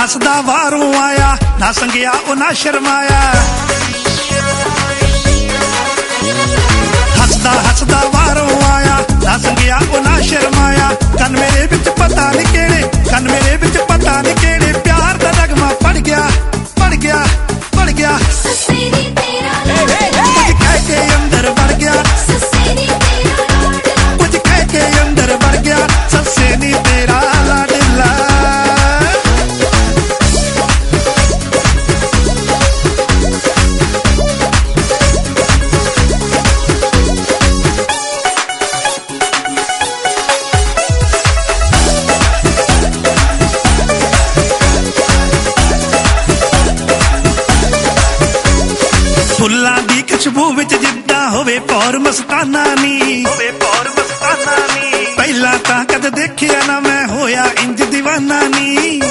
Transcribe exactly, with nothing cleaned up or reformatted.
हसदा वारों आया, ना संगिया ओ ना शर्माया। हसदा हसदा वारों आया, ना संगिया ओ ना शर्माया। कन मेरे बिच पता नहीं केड़े, कन मेरे बिच पता नहीं केड़े, प्यार दा नगमा पड़ गया पड़ गया पड़ गया। कुछ कह के अंदर बढ़ गया, कुछ कह के अंदर बढ़ गया, सस्से नी तेरा लाडला। फुल्लां दी खुशबू विच जिद्दां होवे पौर मस्ताना नी, होवे पौर मस्ताना नी। पहला तां कद देखिया ना मैं होया इंज दीवाना नी।